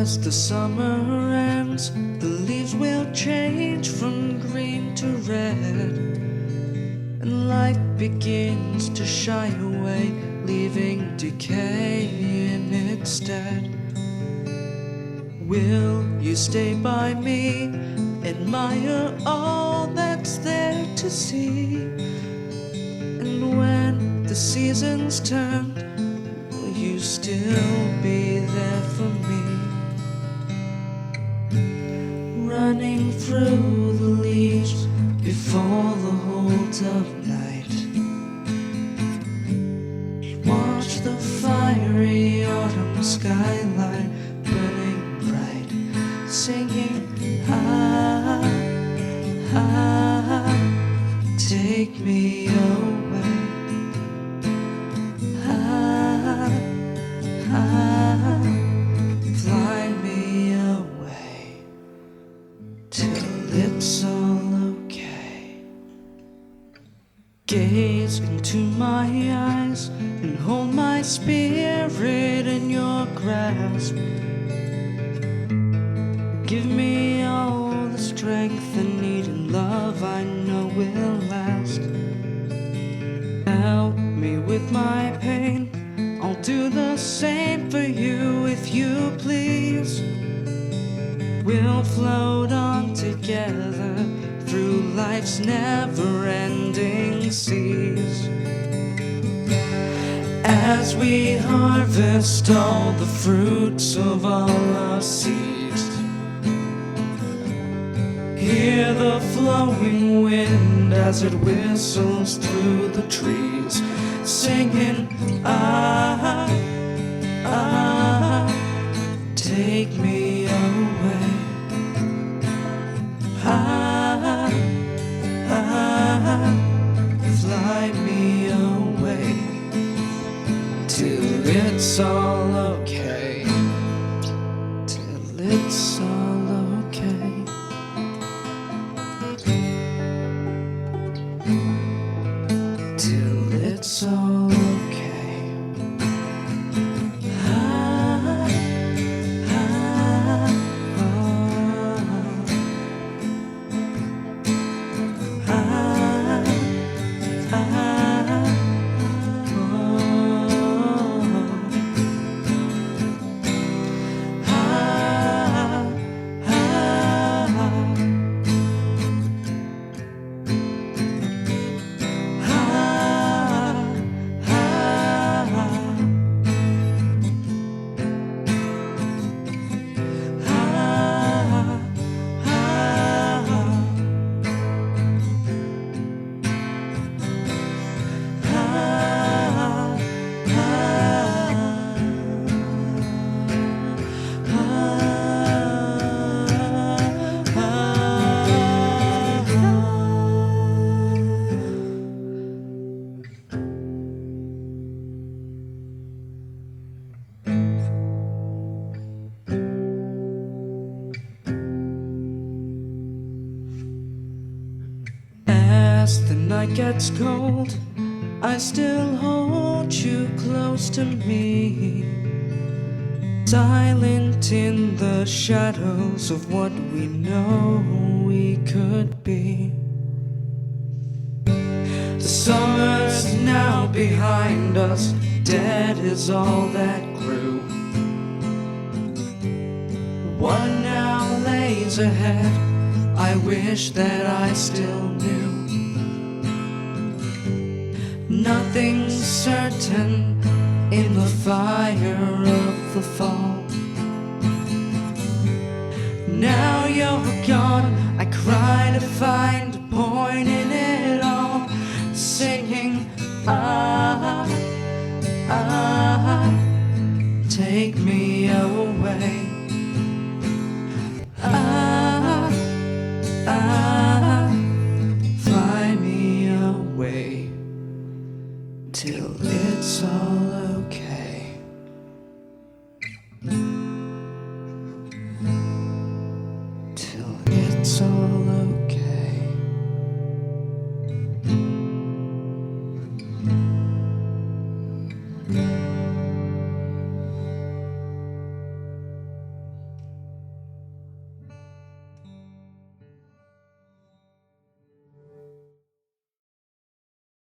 As the summer ends, the leaves will change from green to red, and life begins to shy away, leaving decay in its stead. Will you stay by me, admire all that's there to see? And when the seasons turn, will you still be there for me? Running through the leaves before the hold of night, watch the fiery autumn skyline burning bright, singing, ah, ah, take me away, ah, ah, fly me away, till it's all okay. Gaze into my eyes and hold my spirit in your grasp. Give me all the strength I need and love I know will last. Help me with my pain, I'll do the same for you if you please. We'll float on together through life's never-ending seas, as we harvest all the fruits of all our seeds. Hear the flowing wind as it whistles through the trees, singing, ah, ah, take me away, ah, ah, fly me away, till it's all okay, till it's all okay. Till it's all okay. Ah, ah, ah, ah, As the night gets cold, I still hold you close to me, silent in the shadows of what we know we could be. The summer's now behind us, dead is all that grew. What now lays ahead, I wish that I still knew. Nothing's certain in the fire of the fall. Now you're gone, I cry to find a point in it all, singing, ah, ah, take me away, ah.